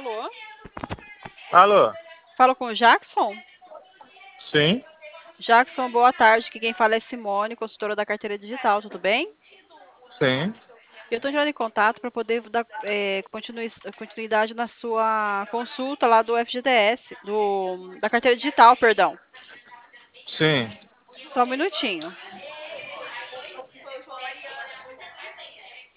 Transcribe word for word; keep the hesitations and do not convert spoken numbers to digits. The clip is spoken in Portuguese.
Alô? Alô? Falo com o Jackson? Sim, Jackson, boa tarde. Aqui quem fala é Simone, consultora da carteira digital, tudo bem? sim, Eu estou entrando em contato para poder dar é, continui- continuidade na sua consulta lá do F G T S, do, da carteira digital, perdão. sim. Só um minutinho.